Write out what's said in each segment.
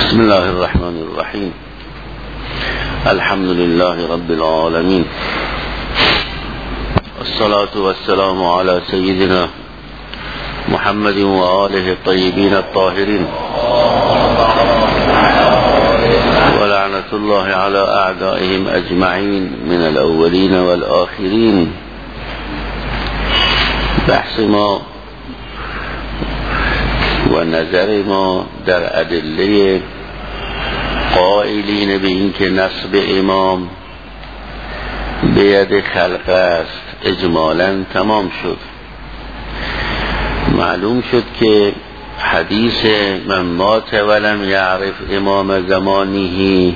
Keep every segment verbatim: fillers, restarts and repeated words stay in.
بسم الله الرحمن الرحیم. الحمد لله رب العالمین، الصلاة والسلام على سيدنا محمد و آله الطیبین الطاهرین، ولعنة الله على اعدائهم اجمعین من الاولین والآخرین. بحث ما و نظر ما در ادله قائلین به این که نصب امام به ید خلق است اجمالا تمام شد. معلوم شد که حدیث من مات ولم یعرف امام زمانه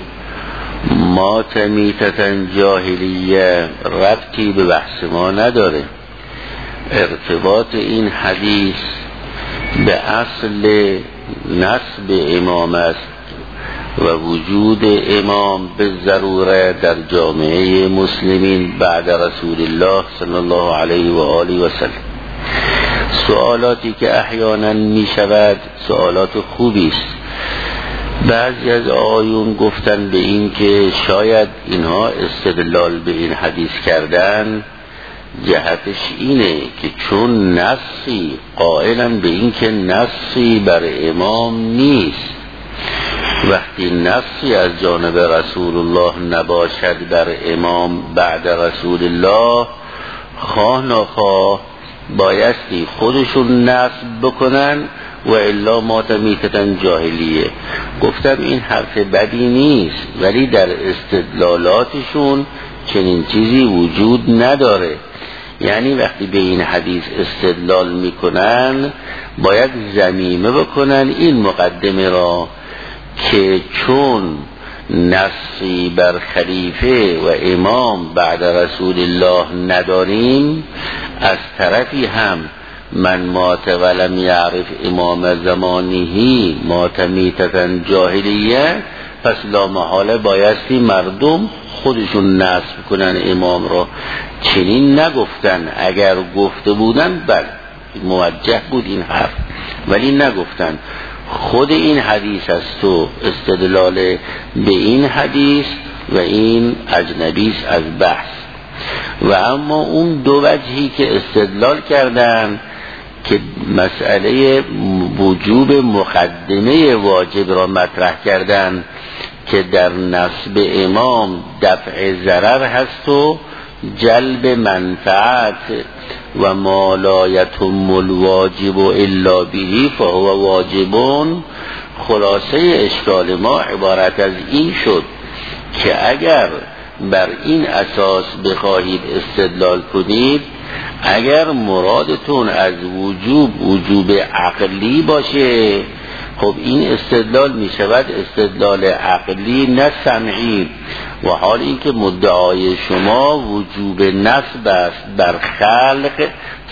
مات میتة جاهلیه ربطی به بحث ما نداره. ارتباط این حدیث به اصل نصب امام است و وجود امام به ضروره در جامعه مسلمین بعد رسول الله صلی الله علیه و آله و سلم. سوالاتی که احیانا می شود سوالات خوبی است. بعضی از آیون گفتن به این که شاید اینها استدلال به این حدیث کردن جهتش اینه که چون نصی قائلن به این که نصی بر امام نیست، وقتی نصی از جانب رسول الله نباشد بر امام بعد رسول الله، خواه نخواه بایستی خودشون نصب بکنن و الا مات میتة جاهلیه. گفتم این حرف بدی نیست، ولی در استدلالاتشون چنین چیزی وجود نداره. یعنی وقتی به این حدیث استدلال میکنن باید ضمیمه بکنن این مقدمه را که چون نصی بر خلیفه و امام بعد رسول الله نداریم، از طرفی هم من مات ولم یعرف امام زمانه مات میتة جاهلیه، پس لا محاله بایستی مردم خودشون نصب کنن امام را. چنین نگفتن. اگر گفته بودن بله موجه بود این حرف، ولی نگفتن. خود این حدیث است و استدلال به این حدیث و این اجنبیست از بحث. و اما اون دو وجهی که استدلال کردن که مسئله وجوب مقدمه واجب را مطرح کردن که در نصب امام دفع ضرر هست و جلب منفعت و ما لا یتم الواجب الا به فهو واجبون. خلاصه اشکال ما عبارت از این شد که اگر بر این اساس بخواهید استدلال کنید، اگر مرادتون از وجوب وجوب عقلی باشه، خب این استدلال می شود استدلال عقلی نه سمعی، و حال این که مدعای شما وجوب نصب است بر خلق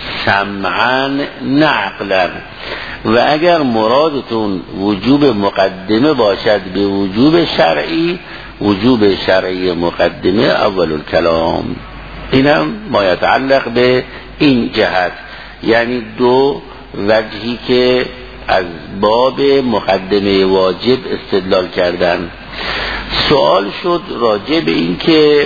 سمعا نه عقلا. و اگر مرادتون وجوب مقدمه باشد به وجوب شرعی، وجوب شرعی مقدمه اول الکلام. اینم ما یتعلق به این جهت، یعنی دو وجهی که از باب مقدمه واجب استدلال کردن. سوال شد راجع به این که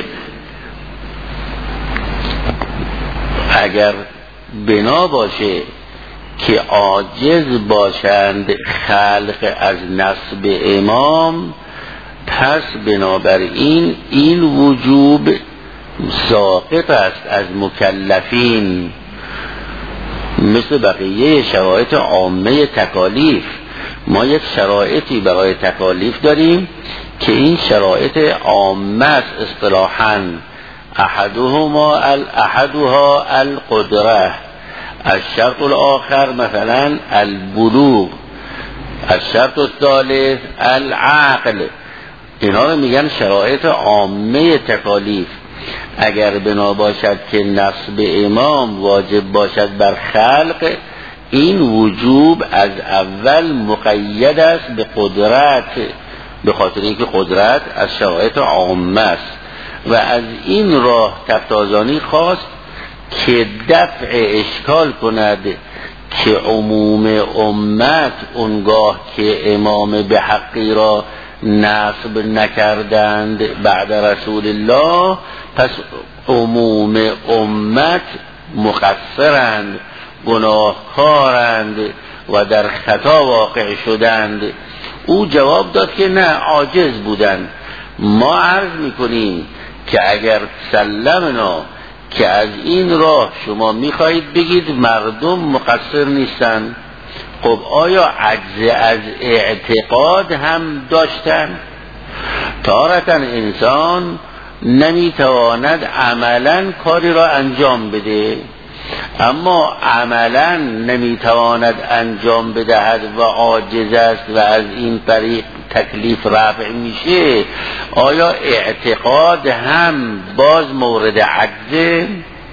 اگر بنا باشه که عاجز باشند خلق از نصب امام، پس بنابراین این وجوب ساقط است از مکلفین، مثل بقیه شرایط عامه تکالیف. ما یک شرایطی برای تکالیف داریم که این شرایط عامه است اصطلاحاً. احدهما احدها القدره، الشرط الاخر مثلا البلوغ، الشرط الثالث العقل. اینا رو میگن شرایط عامه تکالیف. اگر بنا باشد که نصب امام واجب باشد بر خلق، این وجوب از اول مقید است به قدرت، به خاطر اینکه قدرت از شرایط عامه است. و از این راه تفتازانی خواست که دفع اشکال کند که عموم امت اونگاه که امام به حقی را نصب نکردند بعد رسول الله، پس عموم امت مقصرند، گناهکارند و در خطا واقع شدند. او جواب داد که نه، عاجز بودند. ما عرض میکنیم که اگر سلمنا که از این راه شما میخواهید بگید مردم مقصر نیستند، خب آیا عجز از اعتقاد هم داشتن؟ تارة انسان نمیتواند عملا کاری را انجام بده، اما عملا نمیتواند انجام بدهد و عاجز است و از این طریق تکلیف رفع میشه، آیا اعتقاد هم باز مورد عجزه؟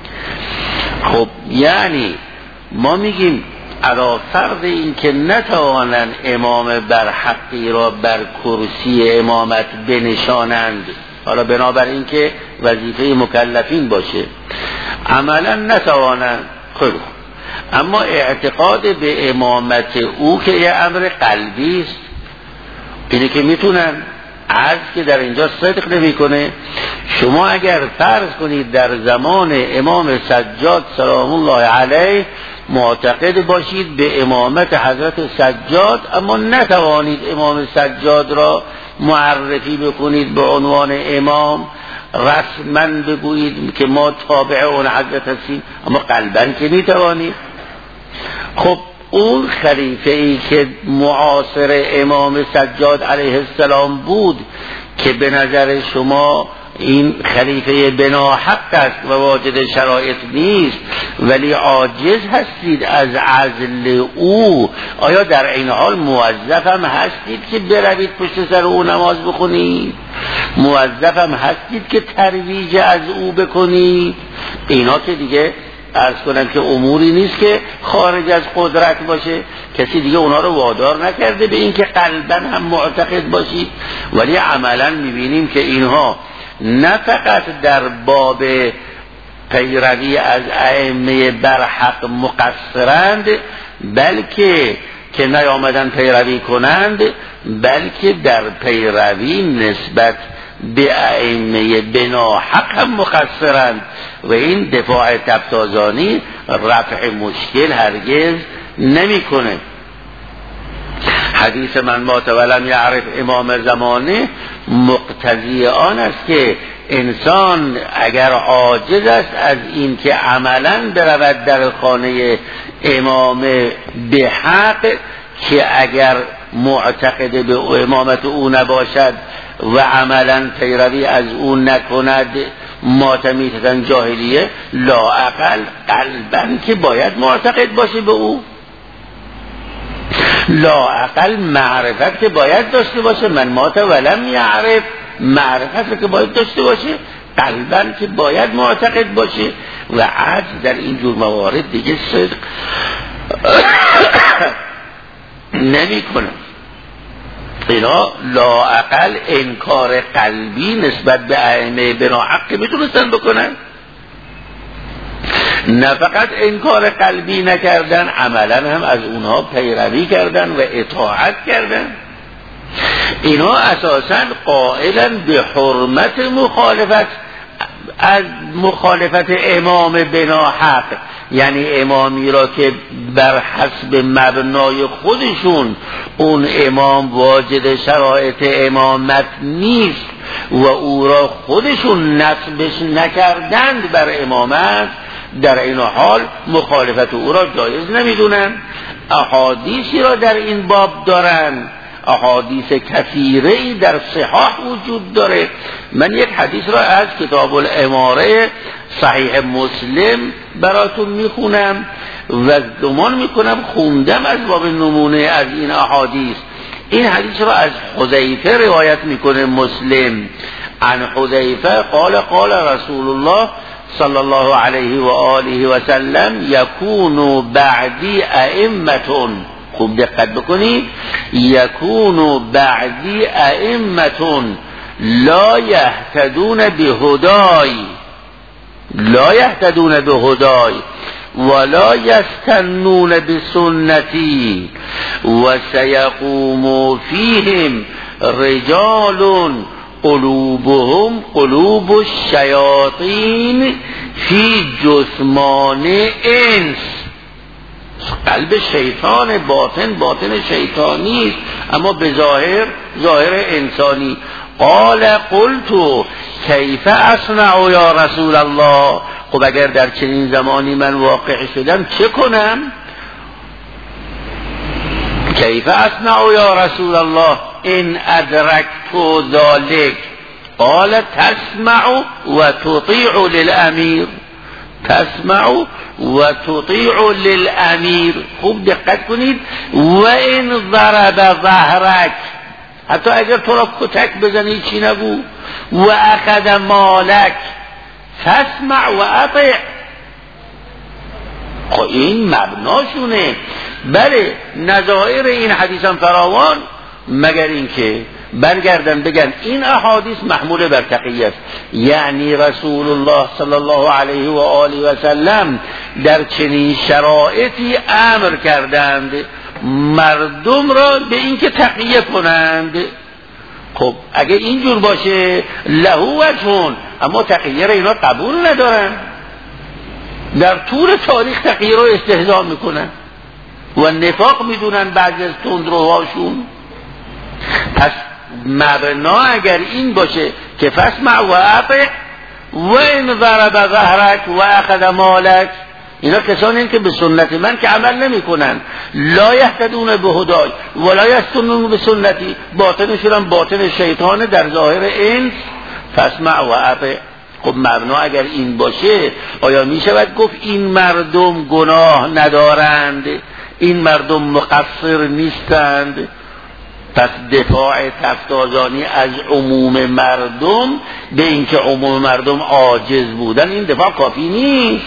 خب یعنی ما میگیم علی فرض این که نتوانند امام برحقی را بر کرسی امامت بنشانند، حالا بنابر این که وظیفه مکلفین باشه، عملا نتوانند، خب اما اعتقاد به امامت او که یه امر قلبی است، اینه که میتونن، عرض که در اینجا صدق نمیکنه. شما اگر فرض کنید در زمان امام سجاد سلام الله علیه معتقد باشید به امامت حضرت سجاد، اما نتوانید امام سجاد را معرفی بکنید به عنوان امام، رسما بگویید که ما تابع اون حضرت هستیم، اما قلبا که میتوانید. خب اون خلیفه ای که معاصر امام سجاد علیه السلام بود که به نظر شما این خلیفه بناحق است و واجد شرایط نیست، ولی عاجز هستید از عزل او، آیا در این حال موظفم هستید که بروید پشت سر او نماز بخونید؟ موظفم هستید که ترویج از او بکنید؟ اینا که دیگه عرض کنم که اموری نیست که خارج از قدرت باشه، کسی دیگه اونا رو وادار نکرده به این که قلبا هم معتقد باشید، ولی عملا میبینیم که اینها نه فقط در باب پیروی از ائمه برحق مقصرند، بلکه که نیامدن پیروی کنند، بلکه در پیروی نسبت به ائمه بناحق هم مقصرند و این دفاع تبتازانی رفع مشکل هرگز نمیکنه. حدیث من مات ولم یعرف امام زمانه مقتضی آن است که انسان اگر عاجز است از این که عملا برود در خانه امام به حق، که اگر معتقد به امامت او نباشد و عملا پیروی از او نکند ماتمیتن جاهلیه، لااقل قلبا که باید معتقد باشه به او، لااقل معرفت که باید داشته باشه. من مات ولم یعرف، معرفت که باید داشته باشه، قلبا که باید معتقد باشه. و عجز در این جور موارد دیگه صدق نمی کنه. اینا لااقل انکار قلبی نسبت به ائمه بناحق میتونستن بکنن، نه فقط انکار قلبی نکردن، عملا هم از اونها پیروی کردن و اطاعت کردن. اینا اساسا قائلا به حرمت مخالفت از مخالفت امام بناحق، یعنی امامی را که بر حسب مبنای خودشون اون امام واجد شرایط امامت نیست و او را خودشون نسبش نکردند بر امامت، در این حال مخالفت او را جایز نمیدونن. احادیثی را در این باب دارن، احادیث کثیری در صحاح وجود داره. من یک حدیث را از کتاب الاماره صحیح مسلم براتون میخونم و گمان میکنم خوندم از باب نمونه از این احادیث. این حدیث را از حذیفه روایت میکنه مسلم، عن حذیفه قال قال رسول الله صلی الله علیه و آله و سلم یکون بعدی ائمتون، خوب دقت بکنید، یکون بعدی ائمتون لا یهتدون بهدای، لا یهتدون بهدای ولا يستنون بسنتي وسيقوم فيهم رجال قلوبهم قلوب الشیاطین فی جثمان انس. قلب شیطان باطن باطن شیطانی است، اما به ظاهر ظاهر انسانی. قال قلت کیف اصنع یا رسول الله، خب اگر در چنین زمانی من واقع شدم چه کنم؟ کیف اصنع یا رسول الله ان ادرکت ذلک؟ قال تسمع و تطیع للامیر. تسمع و تطیع للامیر. خوب دقت کنید. و ان ضرب ظهرک، حتی اگر تو را کتک بزنی چی نگو. و اخذ مالک تسمع و اطیع. خب این مبناشونه. بله نظائر این حدیث هم فراوان، مگر اینکه برگردن بگن این احادیث محمول بر تقیه است. یعنی رسول الله صلی الله علیه و آله و سلم در چنین شرایطی امر کردند مردم را به اینکه تقیه کنند. خب اگه اینجور باشه له وجهون، اما تقیه را اینا قبول ندارن، در طول تاریخ تقیه را استهزا میکنن و نفاق میدونن بعضی از تندروهاشون. پس مبنا اگر این باشه که فسمع و اطیع و ان ضرب ظهرک و اخذ مالک، اینا کسانی هستند که به سنت من که عمل نمی کنن. لا یهتدون به هدای ولا یستنون به سنتی، باطنشون هم باطن شیطان در ظاهر انس. فسمع و اطیع. خب مبنا اگر این باشه آیا می شود گفت این مردم گناه ندارند، این مردم مقصر نیستند؟ پس دفاع تفتازانی از عموم مردم به اینکه عموم مردم عاجز بودن، این دفاع کافی نیست.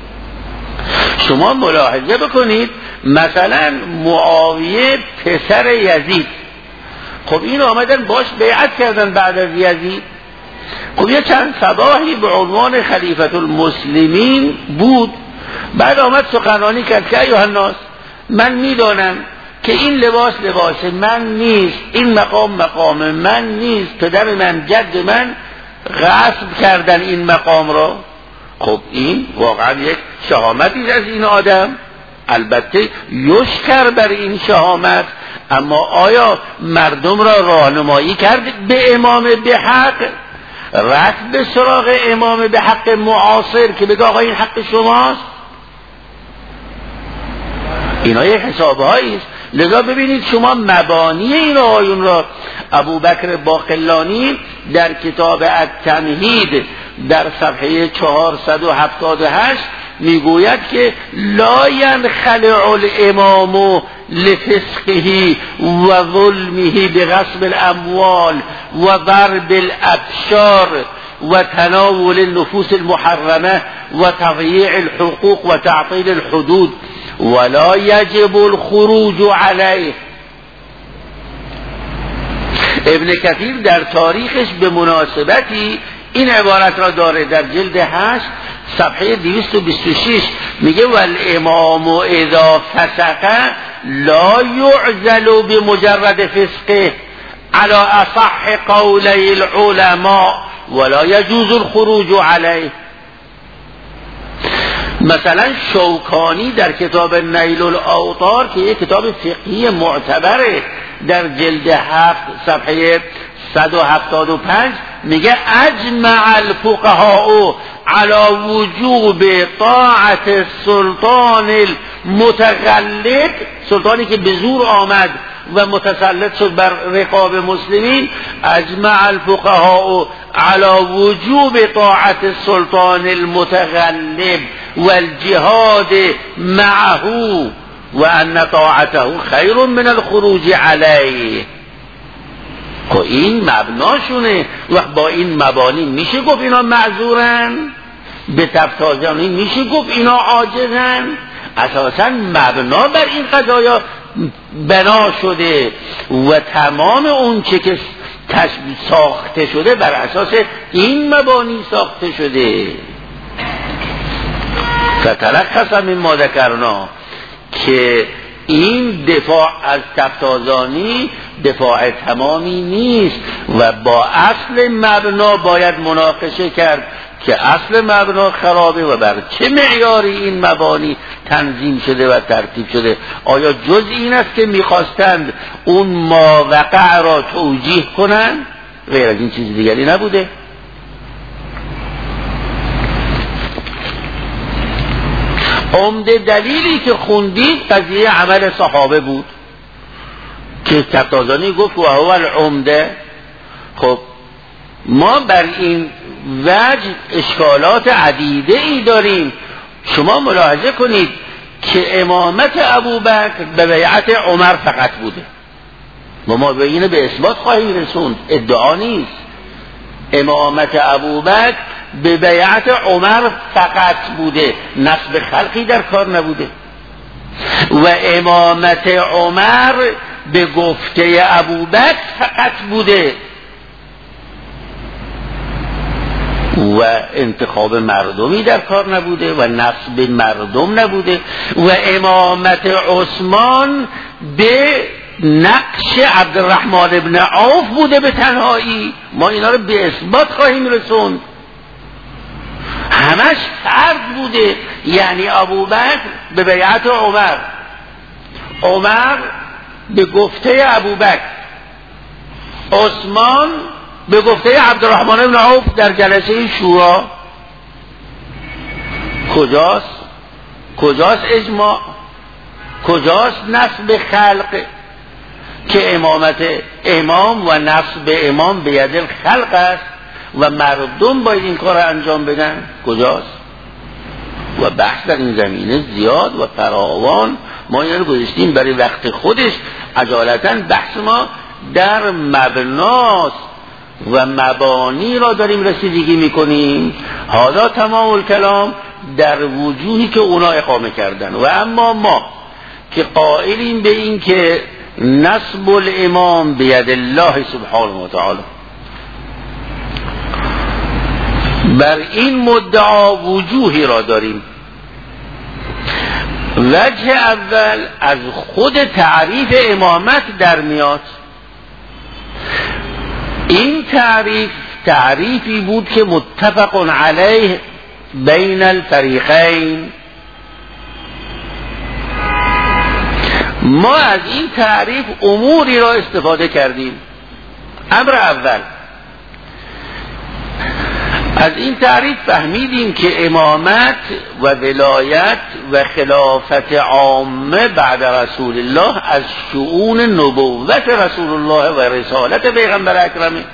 شما ملاحظه بکنید مثلا معاویه پسر یزید، خب این آمدن باش بیعت کردن بعد از یزید. خب یه چند صباحی به عنوان خلیفة المسلمین بود، بعد آمد سخنرانی کرد که ایها الناس، من میدانم که این لباس لباس من نیست، این مقام مقام من نیست، پدر من جد من غصب کردن این مقام را. خب این واقعا یک شهامتی از این آدم، البته یشکر بر این شهامت، اما آیا مردم را راهنمایی کرد به امام به حق؟ رفت به سراغ امام به حق معاصر که بگه آقا این حق شماست؟ اینا یک حسابهایی است. لذا ببینید شما مبانی این آیون را ابوبکر باقلانی در کتاب التمهید در صفحه چهارصد و هفتاد و هشت میگوید که لا ينخلع الامام لفسقه و ظلمه بغصب الاموال و ضرب الابشار و تناول النفوس المحرمه و تضییع الحقوق و تعطیل الحدود ولا يجب الخروج علیه. ابن کثیر در تاریخش به مناسبتی این عبارت را داره در جلد هشت صفحه دویست و بیست و شش، میگه والامام اذا فسق لا يعزل بمجرد فسقه على اصح قولی العلماء ولا يجوز الخروج علیه. مثلا شوکانی در کتاب نیل الاوطار که یک کتاب فقهی معتبره در جلد هفت صفحه صد و هفتاد و پنج میگه اجمع الفقهاء على وجوب طاعت السلطان المتغلب، سلطانی که به زور آمد و متسلط شد بر رقاب مسلمین، اجمع الفقهاء على وجوب طاعت السلطان المتغلب والجهاد معه و ان طاعته خیر من الخروج علیه. که این مبناشونه و با این مبانی میشه گفت اینا معذورن؟ به تفتازانی میشه گفت اینا عاجزن؟ اساسا مبنا بر این قضایا بنا شده و تمام اون چه که ساخته شده بر اساس این مبانی ساخته شده. فتلخص مما ذکرنا که این دفاع از تفتازانی دفاع تمامی نیست و با اصل مبنا باید مناقشه کرد که اصل مبنا خرابه و بر چه معیاری این مبانی تنظیم شده و ترتیب شده. آیا جز این است که میخواستند اون ماوقع را توجیه کنند؟ غیر از این چیز دیگری نبوده. عمده دلیلی که خوندید قضیه عمل صحابه بود که تفتازانی گفت و هو العمده. خب ما بر این وجه اشکالات عدیده ای داریم. شما ملاحظه کنید که امامت ابوبکر به بیعت عمر فقط بوده و ما به اینه به اثبات خواهیم رسوند، ادعا نیست. امامت ابوبکر به بیعت عمر فقط بوده، نصب خلقی در کار نبوده. و امامت عمر به گفته ابوبکر فقط بوده و انتخاب مردمی در کار نبوده و نصب مردم نبوده. و امامت عثمان به نقش عبدالرحمن ابن عوف بوده به تنهایی. ما اینا رو به اثبات خواهیم رسوند. همش فرد بوده، یعنی ابوبکر به بیعت عمر، عمر به گفته ابوبکر، عثمان به گفته عبدالرحمن ابن عوف در جلسه شورا. کجاست؟ کجاست اجماع؟ کجاست نصب خلق؟ که امامت امام و نصب امام به ید الخلق است و مردم باید این کار را انجام بدن. کجاست؟ و بحث در این زمینه زیاد و فراوان. ما این رو گذاشتیم برای وقت خودش. عجالتا بحث ما در مبناست و مبانی را داریم رسیدگی میکنیم. حالا تمام الکلام در وجوهی که اونا اقامه کردن. و اما ما که قائلیم به این که نصب الامام بید الله سبحانه و تعالی، بر این مدعا وجوهی را داریم. وجه اول از خود تعریف امامت در میاد. این تعریف تعریفی بود که متفق علیه بین الفریقین. ما از این تعریف اموری را استفاده کردیم. امر اول، از این تعریف فهمیدیم که امامت و ولایت و خلافت عامه بعد رسول الله از شؤون نبوت رسول الله و رسالت پیغمبر اکرمه.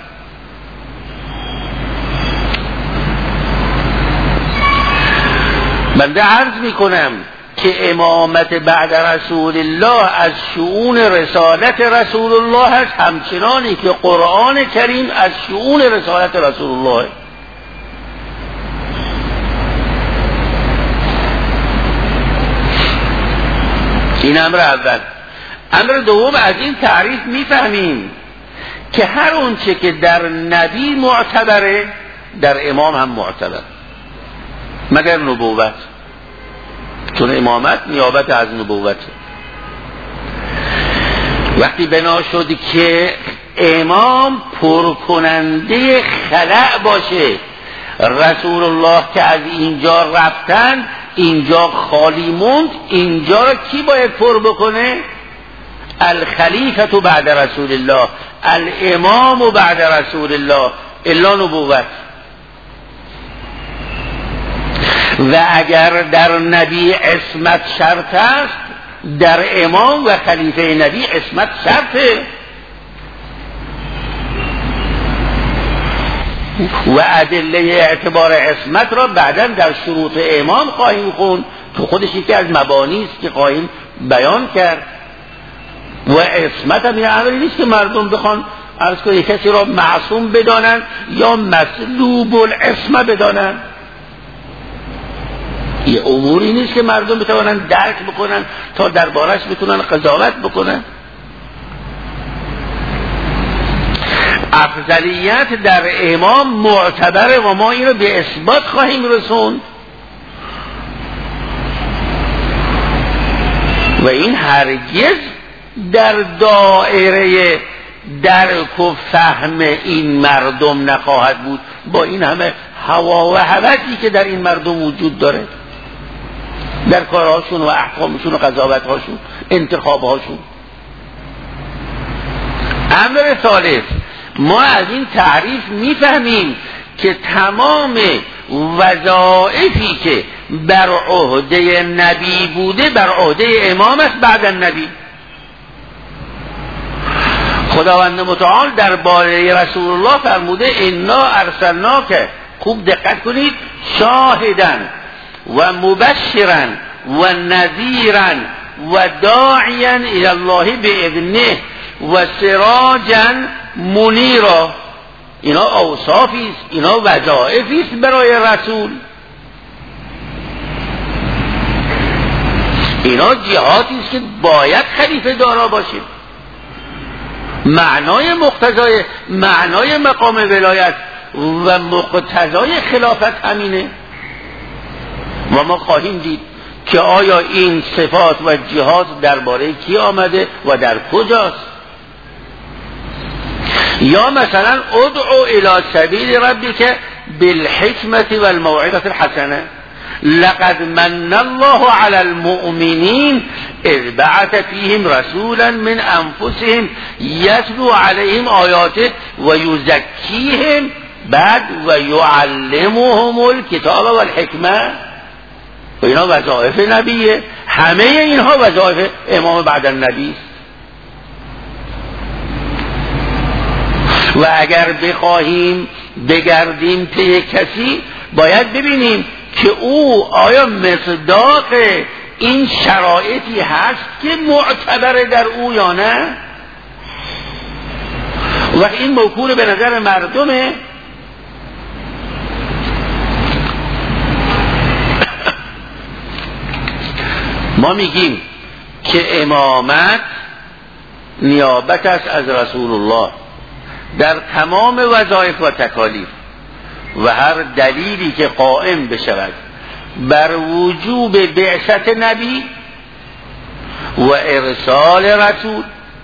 بنده عرض میکنم که امامت بعد رسول الله از شؤون رسالت رسول الله است، همچنانی که قرآن کریم از شؤون رسالت رسول الله. این امر اول. امر دوم، از این تعریف میفهمیم که هر اونچه که در نبی معتبره در امام هم معتبر، مگر نبوت، چون امامت نیابت از نبوت. وقتی بنا شد که امام پرکننده خلأ باشه، رسول الله که از اینجا رفتن اینجا خالی موند، اینجا را کی باید پر بکنه؟ الخلیفة بعد رسول الله، الامام بعد رسول الله، الا نبوت. و اگر در نبی عصمت شرط است، در امام و خلیفه نبی عصمت شرطه. و ادله اعتبار عصمت را بعداً در شروط امام خواهیم خوند که خودش یکی از مبانی است که خواهیم بیان کرد. و عصمت هم یه امری نیست که مردم بخوان عرض کنه کسی را معصوم بدانن یا مسلوب العصمه بدانن. یه اموری نیست که مردم بتوانن درک بکنن تا دربارش بتونن قضاوت بکنن. افضلیت در امام معتبره و ما این رو به اثبات خواهیم رسوند. و این هرگز در دایره درک و فهم این مردم نخواهد بود، با این همه هوا و هوسی که در این مردم وجود داره، در کارهاشون و احکامشون و قضاوتهاشون، انتخابهاشون. امر ثالث، ما از این تعریف میفهمیم که تمام وظایفی که بر عهده نبی بوده بر عهده امام است بعد النبی. خداوند متعال درباره رسول الله فرموده انا ارسلناک، خوب دقت کنید، شاهدا و مبشرا و نذیرا و داعیا الی الله باذنه و سراجا منیرا. اینا اوصافی است، اینا وظایفی است برای رسول، اینا جهاتی است که باید خلیفه دارا باشه. معنای مقتضای معنای مقام ولایت و مقتضای خلافت همینه. و ما خواهیم دید که آیا این صفات و جهات درباره کی آمده و در کجاست. یا مثلا ادعو الی سبیل ربک بالحکمة والموعظة الحسنه لقد من الله على المؤمنين اذ بعث فيهم رسولا من انفسهم يتلو عليهم آیاته و یزکیهم بعد و یعلمهم الکتاب والحکمه. و اینا وظایف نبیه، همه اینها وظایف امام بعد النبی است. و اگر بخواهیم بگردیم پی کسی باید ببینیم که او آیا مصداق این شرایطی هست که معتبره در او یا نه. و این موکول به نظر مردمه. ما میگیم که امامت نیابت است از رسول الله در تمام وظایف و تکالیف و هر دلیلی که قائم بشود بر وجوب بعثت نبی و ارسال رسول،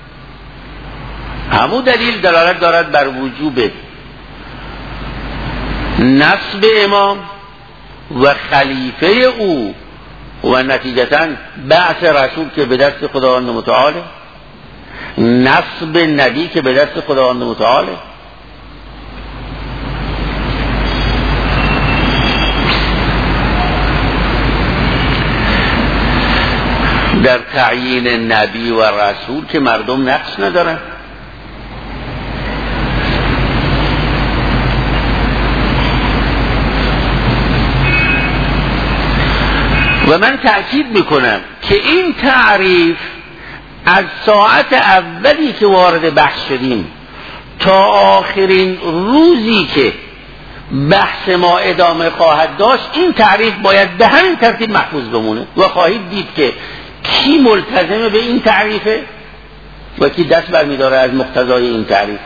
همون دلیل دلالت دارد بر وجوب نصب امام و خلیفه او و نتیجتاً بعث رسول که به دست خداوند متعاله، نصب نبی که به دست خداوند متعاله. در تعیین نبی و رسول که مردم نقص ندارن. و من تأکید میکنم که این تعریف از ساعت اولی که وارد بحث شدیم تا آخرین روزی که بحث ما ادامه خواهد داشت، این تعریف باید به همین ترتیب محفوظ بمونه. و خواهید دید که کی ملتزم به این تعریفه و کی دست برمیداره از مقتضای این تعریف.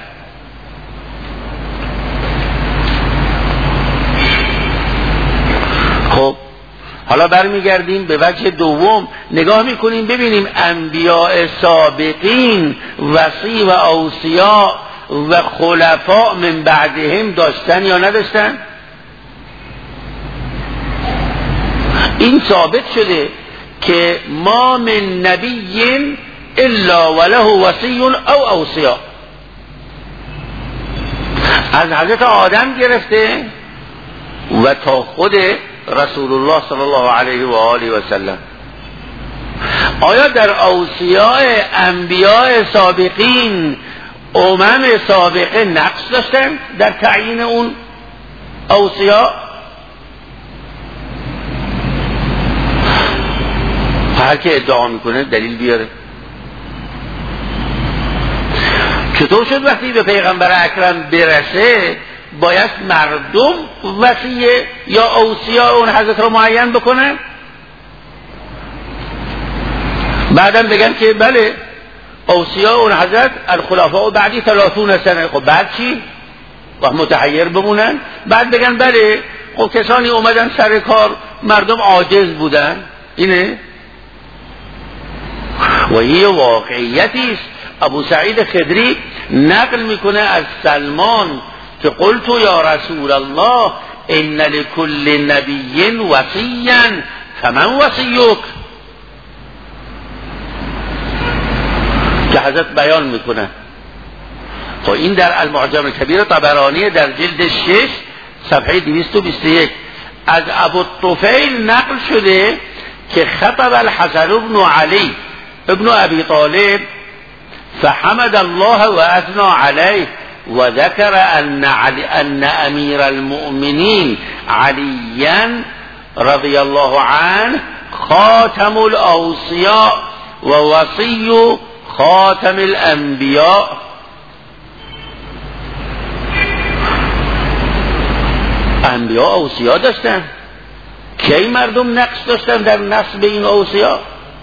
خب حالا برمیگردیم به وجه دوم، نگاه میکنیم ببینیم انبیاء سابقین وصی و اوصیا و خلفاء من بعدهم داشتن یا نداشتن. این ثابت شده که ما من نبی الا وله وصی او اوصیا، از حضرت آدم گرفته و تا خود رسول الله صلی الله علیه و آله و سلم. آیا در اوصیاء انبیاء سابقین امم سابقه نقص داشتن در تعیین اون اوصیاء؟ هر که ادعا میکنه دلیل بیاره. چطور شد وقتی به پیغمبر اکرم برسه باید مردم وصیه یا اوصیاء اون حضرت رو معین بکنن، بعدم بگن که بله اوصیاء اون حضرت الخلفاء بعدی ثلاثون سنه. خب بعد چی؟ و متحیر بمونن، بعد بگن بله خب کسانی اومدن سر کار مردم عاجز بودن. اینه و یه واقعیتی است. ابو سعید خدری نقل میکنه از سلمان که قلت یا رسول الله ان لكل نبی وصیا فمن وصیک، که حضرت بیان میکنه. خب این در المعجم الکبیر طبرانی در جلد شش صفحه دویست و بیست و یک از ابو الطفیل نقل شده که خطب الحسن بن علی ابن ابی طالب فحمد الله و اثنى علیه و ذکر ان, علی ان امیر المؤمنین علیا رضی الله عنه خاتم الاوصیاء و وصی خاتم الانبیاء. انبیاء اوصیا داشتن، کی مردم نقص داشتن در نسب این اوصیا؟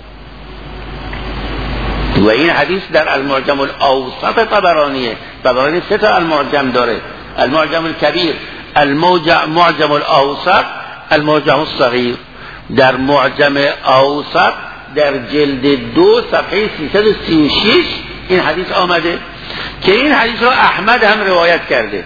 و این حدیث در المعجم الاوسط طبرانیه. طبرانی سه تا المعجم داره: المعجم الکبیر، المعجم الاوسط، المعجم الصغیر. در معجم اوسط در جلد دو صفحه سیصد و سی و شش این حدیث آمده که این حدیث را احمد هم روایت کرده،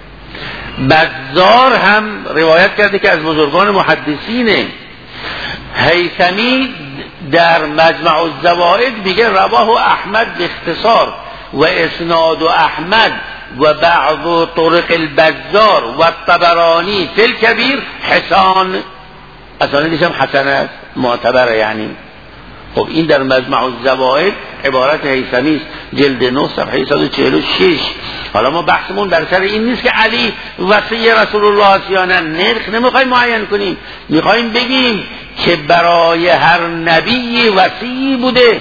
بزار هم روایت کرده که از بزرگان محدثینه. هیثمی در مجمع الزوائد میگه رواه احمد به اختصار و اسناد احمد و بعض طرق البزار و الطبرانی فی الکبیر حسان، اسانیدش هم حسن است، معتبره یعنی. خب این در مجمع الزوائد عبارت هیثمی است، جلد نه صفحه صد و چهل و شش. حالا ما بحثمون در سر این نیست که علی وصی رسول الله است یا نه، نرخ نمیخوایم معین کنیم، میخوایم بگیم که برای هر نبی وصی بوده.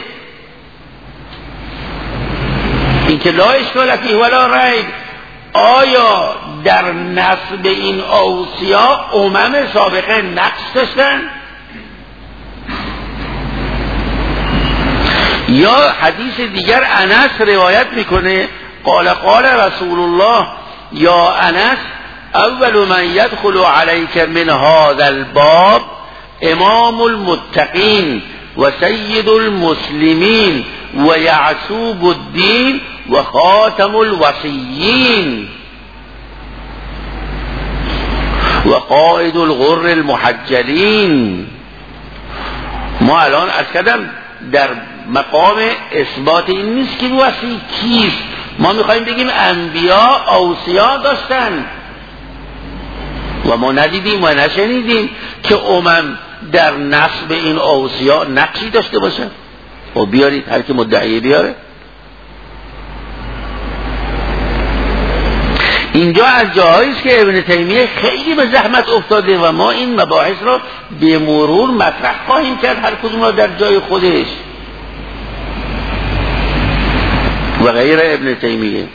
این که لا اشکال فیه ولا ریب. آیا در نسب این اوصیا امم سابقه نقص داشتن؟ یا حدیث دیگر انس روایت میکنه قال قال رسول الله یا انس اول من يدخل عليك من هذا الباب امام المتقین و سید المسلمین و یعصوب الدین و خاتم الوصیین و قائد الغر المحجلین. ما الان از کدم در مقام اثبات این نیست که وصی کیست، ما میخوایم بگیم انبیا اوصیا داشتن و ما ندیدیم و نشنیدیم که امم در نسب این اوصیا نقشی داشته باشن. و بیارید هر که مدعی بیاره. اینجا از جاهایی است که ابن تیمیه خیلی به زحمت افتاده و ما این مباحث را به مرور مطرح خواهیم کرد، هر کدوم را در جای خودش و غیر ابن تیمیه.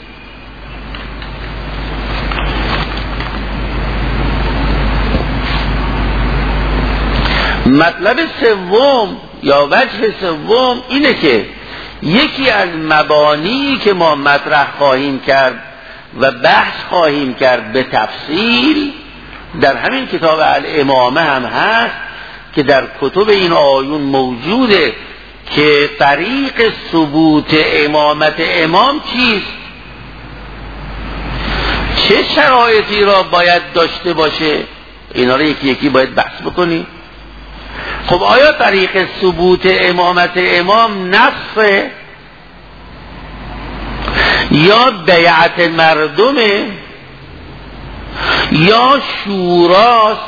مطلب سوم یا وجه سوم اینه که یکی از مبانی که ما مطرح خواهیم کرد و بحث خواهیم کرد به تفصیل در همین کتاب الامامه هم هست که در کتب این آیون موجوده که طریق ثبوت امامت امام چیست، چه شرایطی را باید داشته باشه. اینا را یکی یکی باید بحث بکنیم. خب آیا طریق ثبوت امامت امام نصه یا بیعت مردمه یا شوراست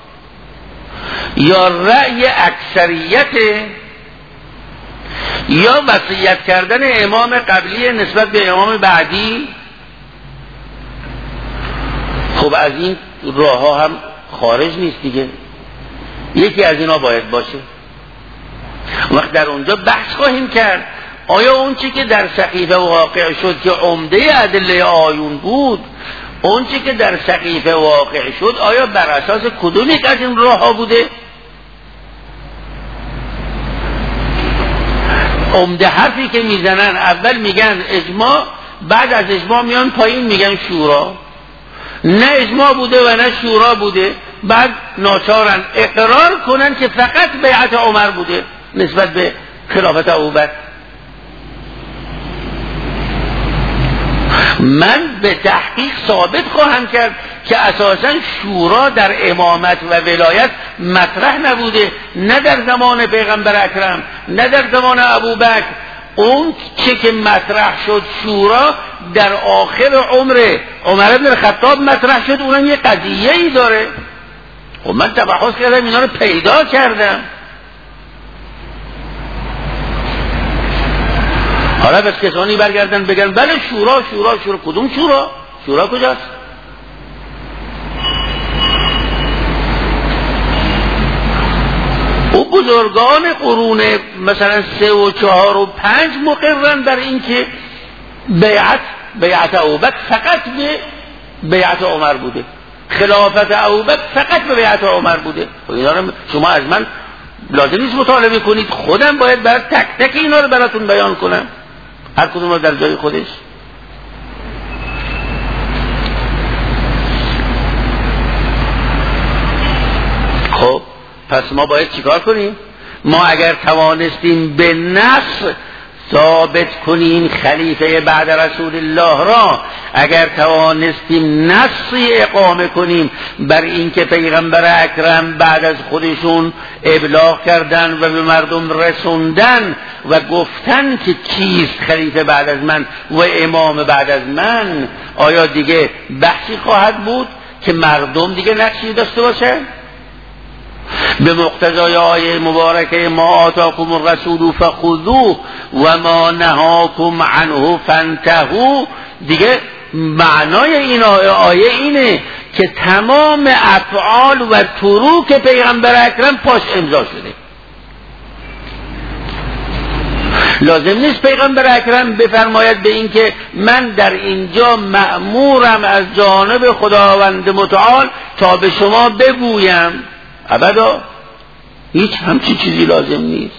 یا رأی اکثریته یا وصیت کردن امام قبلی نسبت به امام بعدی؟ خب از این راه ها هم خارج نیست دیگه، یکی از اینا باید باشه. وقت در اونجا بحث خواهیم کرد آیا اون چی که در سقیفه واقع شد که عمده ادله آیون بود، اون چی که در سقیفه واقع شد آیا بر اساس کدوم یک از این راه ها بوده؟ عمده حرفی که میزنن اول میگن اجماع، بعد از اجماع میان پایین میگن شورا. نه اجماع بوده و نه شورا بوده، بعد ناچارن اقرار کنن که فقط بیعت عمر بوده نسبت به خلافت ابوبکر. من به تحقیق ثابت خواهم کرد که اساساً شورا در امامت و ولایت مطرح نبوده، نه در زمان پیغمبر اکرم نه در زمان ابوبکر. اون چه که مطرح شد شورا در آخر عمر عمر بن الخطاب مطرح شد، اونم یه قضیه ای داره. خب من تبحث کردم، اینا رو پیدا کردم. حالا بس کسانی برگردن بگن بله شورا شورا شورا، کدوم شورا؟ شورا کجاست؟ او بزرگان قرون مثلا سه و چهار و پنج مقررن بر این که بیعت بیعت ابوبکر فقط به بیعت عمر بوده، خلافت ابوبکر فقط به بیعت عمر بوده. اینا رو شما از من لازم نیست مطالبه کنید، خودم باید برای تک تک اینا رو براتون بیان کنم، هر کدوم رو در جای خودش. خب پس ما باید چیکار کنیم؟ ما اگر توانستیم به نص ثابت کنیم خلیفه بعد رسول الله را، اگر توانستیم نصی اقامه کنیم بر اینکه پیغمبر اکرم بعد از خودشون ابلاغ کردن و به مردم رسوندن و گفتن که کیست خلیفه بعد از من و امام بعد از من، آیا دیگه بحثی خواهد بود که مردم دیگه نقشی داشته باشه؟ به مقتضای آیه مبارکه ما آتاکم الرسول فخذوه و ما نهاکم عنه فانتهوا، دیگه معنای این آیه اینه که تمام افعال و تروک پیغمبر اکرم پاش امضا شده. لازم نیست پیغمبر اکرم بفرماید به این که من در اینجا مأمورم از جانب خداوند متعال تا به شما بگویم، ابدا هیچ همچی چیزی لازم نیست.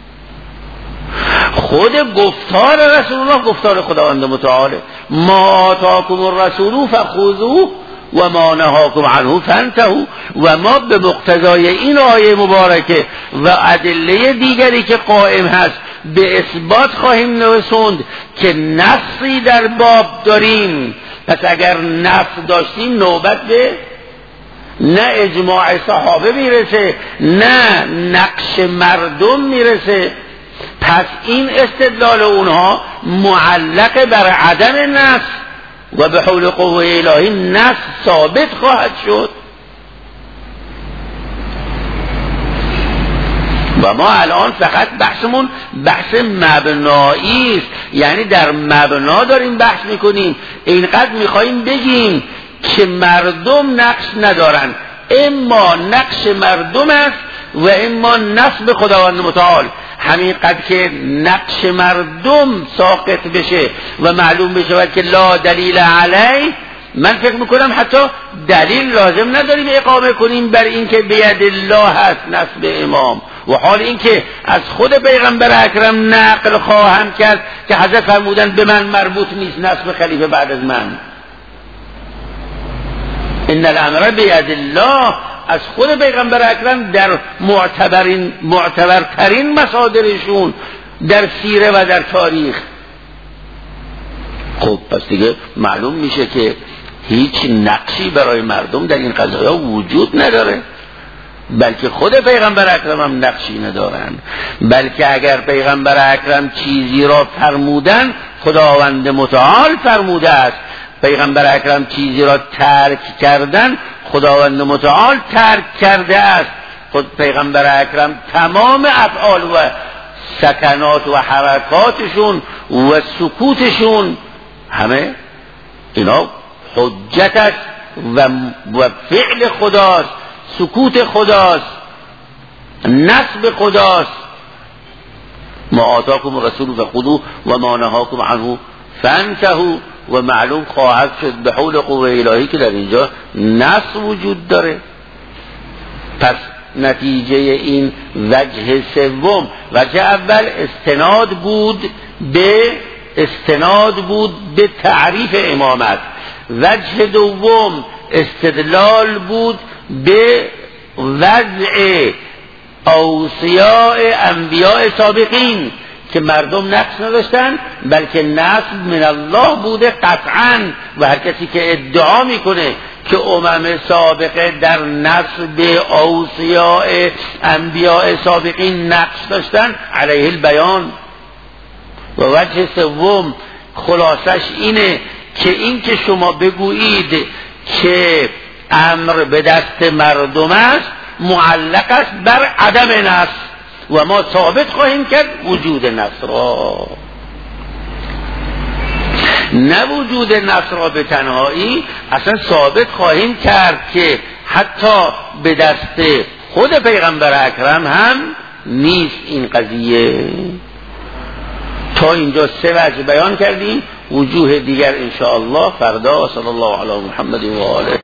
خود گفتار رسول الله گفتار خداوند متعاله، ما آتاکم الرسول فخذوه و ما نهاکم عنه فانتهوا. و ما به مقتضای این آیه مبارکه و ادله دیگری که قائم هست به اثبات خواهیم رسوند که نصی در باب داریم. پس اگر نص داشتیم نوبت به نه اجماع صحابه میرسه نه نقش مردم میرسه. پس این استدلال اونها معلق بر عدم نص و به حول قوه الهی نص ثابت خواهد شد. و ما الان فقط بحثمون بحث مبنایی است، یعنی در مبنا داریم بحث میکنیم. اینقدر میخواییم بگیم که مردم نقش ندارن، اما نقش مردم است و اما نصب خداوند متعال. همینقدر که نقش مردم ساقط بشه و معلوم بشه که لا دلیل علی، من فکر میکنم حتی دلیل لازم نداریم اقامه کنیم بر این که بید الله هست نصب امام، و حال این که از خود پیغمبر اکرم نقل خواهم کرد که حضرت فرمودن به من مربوط نیست نصب خلیفه بعد از من. ان الامر بید الله از خود پیغمبر اکرم در معتبرین معتبرترین مصادرشون در سیره و در تاریخ. خب پس دیگه معلوم میشه که هیچ نقشی برای مردم در این قضایا وجود نداره، بلکه خود پیغمبر اکرم هم نقشی ندارن. بلکه اگر پیغمبر اکرم چیزی را فرمودن خداوند متعال فرموده است، پیغمبر اکرم چیزی را ترک کردن خداوند متعال ترک کرده است. خود پیغمبر اکرم تمام افعال و سکنات و حرکاتشون و سکوتشون همه اینا حجت است و فعل خداست، سکوت خداست، نصب خداست. ما آتاکم الرسول فخذوه و ما نهاکم عنه فانتهوا. و معلوم خواهد شد به حول قوه الهی که در اینجا نص وجود داره. پس نتیجه این وجه سوم، وجه اول استناد بود به استناد بود به تعریف امامت، وجه دوم استدلال بود به وضع اوصیاء انبیاء سابقین که مردم نقص نداشتن، بلکه نصب من الله بوده قطعا. و هر کسی که ادعا میکنه که امم سابقه در نسب اوصیاء انبیاء سابقین نقص داشتن، علیه البیان. و وجه سوم خلاصش اینه که این که شما بگویید که امر به دست مردم است معلق است بر عدم نص، و ما ثابت خواهیم کرد وجود نص را، نه وجود نص را به تنهایی، اصلا ثابت خواهیم کرد که حتی به دست خود پیغمبر اکرم هم نیست این قضیه. تا اینجا سه وجه بیان کردیم، وجوه دیگر انشاءالله فردا. صلی الله علی محمد و آله.